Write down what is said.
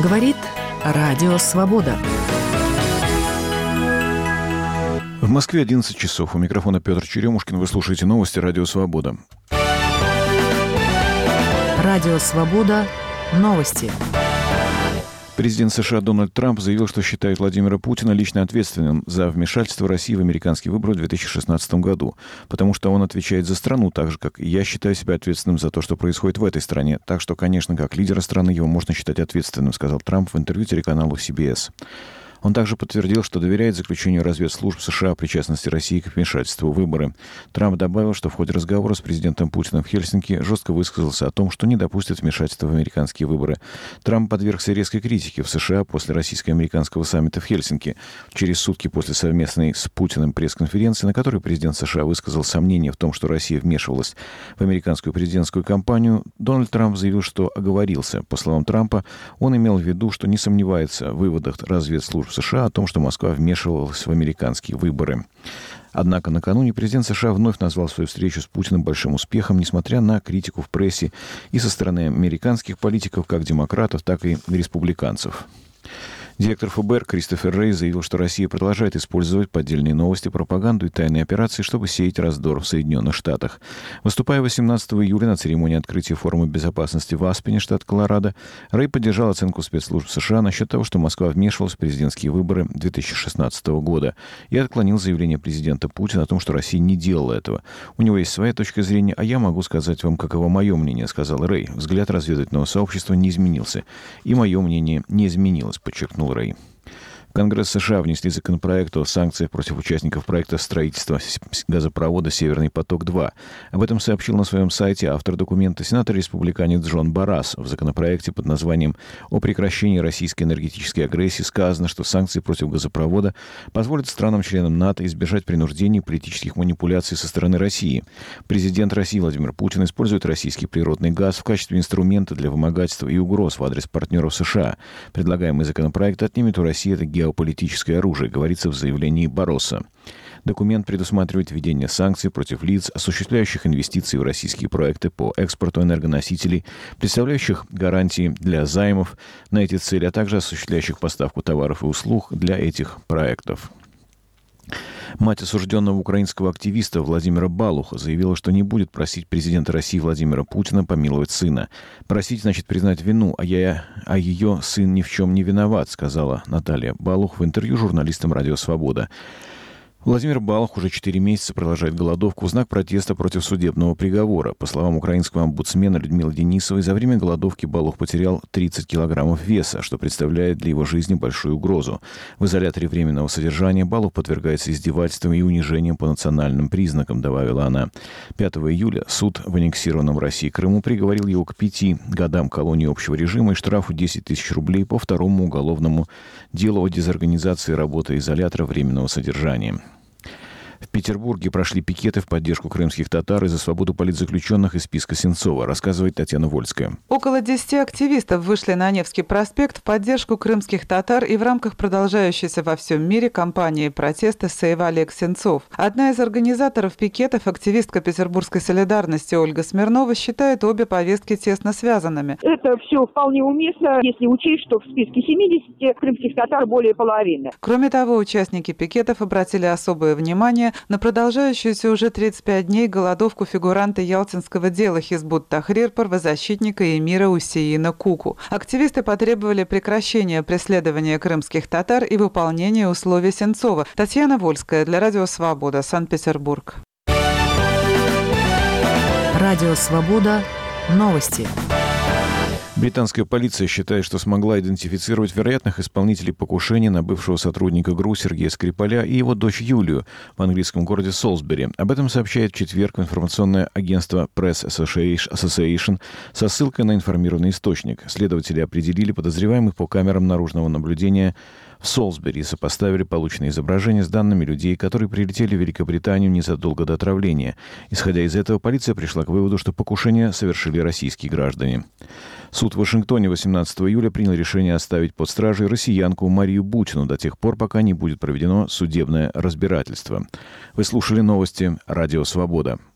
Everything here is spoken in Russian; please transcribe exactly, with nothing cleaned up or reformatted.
Говорит Радио Свобода. В Москве одиннадцать часов. У микрофона Петр Черемушкин. Вы слушаете новости Радио Свобода. Радио Свобода. Новости. Президент США Дональд Трамп заявил, что считает Владимира Путина лично ответственным за вмешательство России в американские выборы в две тысячи шестнадцатом году, потому что он отвечает за страну, так же, как и я считаю себя ответственным за то, что происходит в этой стране. Так что, конечно, как лидера страны его можно считать ответственным, сказал Трамп в интервью телеканалу си би эс. Он также подтвердил, что доверяет заключению разведслужб США о причастности России к вмешательству в выборы. Трамп добавил, что в ходе разговора с президентом Путиным в Хельсинки жестко высказался о том, что не допустит вмешательства в американские выборы. Трамп подвергся резкой критике в США после российско-американского саммита в Хельсинки. Через сутки после совместной с Путиным пресс-конференции, на которой президент США высказал сомнения в том, что Россия вмешивалась в американскую президентскую кампанию, Дональд Трамп заявил, что оговорился. По словам Трампа, он имел в виду, что не сомневается в выводах разведслужб США о том, что Москва вмешивалась в американские выборы. Однако накануне президент США вновь назвал свою встречу с Путиным большим успехом, несмотря на критику в прессе и со стороны американских политиков, как демократов, так и республиканцев. Директор эф бэ эр Кристофер Рэй заявил, что Россия продолжает использовать поддельные новости, пропаганду и тайные операции, чтобы сеять раздор в Соединенных Штатах. Выступая восемнадцатого июля на церемонии открытия форума безопасности в Аспене, штат Колорадо, Рэй поддержал оценку спецслужб США насчет того, что Москва вмешивалась в президентские выборы две тысячи шестнадцатого года, и отклонил заявление президента Путина о том, что Россия не делала этого. У него есть своя точка зрения, а я могу сказать вам, каково мое мнение, сказал Рэй. Взгляд разведывательного сообщества не изменился, и мое мнение не изменилось, подчеркнул Рэй. В Конгресс США внесли законопроект о санкциях против участников проекта строительства газопровода «Северный поток-два». Об этом сообщил на своем сайте автор документа сенатор-республиканец Джон Баррас. В законопроекте под названием «О прекращении российской энергетической агрессии» сказано, что санкции против газопровода позволят странам-членам НАТО избежать принуждений и политических манипуляций со стороны России. Президент России Владимир Путин использует российский природный газ в качестве инструмента для вымогательства и угроз в адрес партнеров США. Предлагаемый законопроект отнимет у России это геополитическое оружие, говорится в заявлении Барроса. Документ предусматривает введение санкций против лиц, осуществляющих инвестиции в российские проекты по экспорту энергоносителей, представляющих гарантии для займов на эти цели, а также осуществляющих поставку товаров и услуг для этих проектов. Мать осужденного украинского активиста Владимира Балуха заявила, что не будет просить президента России Владимира Путина помиловать сына. «Просить значит признать вину, а, я, а ее сын ни в чем не виноват», сказала Наталья Балух в интервью журналистам «Радио Свобода». Владимир Балух уже четыре месяца продолжает голодовку в знак протеста против судебного приговора. По словам украинского омбудсмена Людмилы Денисовой, за время голодовки Балух потерял тридцать килограммов веса, что представляет для его жизни большую угрозу. В изоляторе временного содержания Балух подвергается издевательствам и унижениям по национальным признакам, добавила она. пятого июля суд в аннексированном России Крыму приговорил его к пяти годам колонии общего режима и штрафу десять тысяч рублей по второму уголовному делу о дезорганизации работы изолятора временного содержания. В Петербурге прошли пикеты в поддержку крымских татар и за свободу политзаключенных из списка Сенцова, рассказывает Татьяна Вольская. Около десяти активистов вышли на Невский проспект в поддержку крымских татар и в рамках продолжающейся во всем мире кампании протеста «Сейв Олег Сенцов». Одна из организаторов пикетов, активистка петербургской солидарности Ольга Смирнова, считает обе повестки тесно связанными. Это все вполне уместно, если учесть, что в списке семидесяти крымских татар более половины. Кроме того, участники пикетов обратили особое внимание на продолжающуюся уже тридцать пять дней голодовку фигуранта ялтинского дела Хизбут Тахрир, правозащитника эмира Усеина Куку. Активисты потребовали прекращения преследования крымских татар и выполнения условий Сенцова. Татьяна Вольская для Радио Свобода, Санкт-Петербург. Радио Свобода. Новости. Британская полиция считает, что смогла идентифицировать вероятных исполнителей покушения на бывшего сотрудника ГРУ Сергея Скрипаля и его дочь Юлию в английском городе Солсбери. Об этом сообщает в четверг информационное агентство Press Association со ссылкой на информированный источник. Следователи определили подозреваемых по камерам наружного наблюдения в Солсбери и сопоставили полученные изображения с данными людей, которые прилетели в Великобританию незадолго до отравления. Исходя из этого, полиция пришла к выводу, что покушение совершили российские граждане. Суд в Вашингтоне восемнадцатого июля принял решение оставить под стражей россиянку Марию Бутину до тех пор, пока не будет проведено судебное разбирательство. Вы слушали новости «Радио Свобода».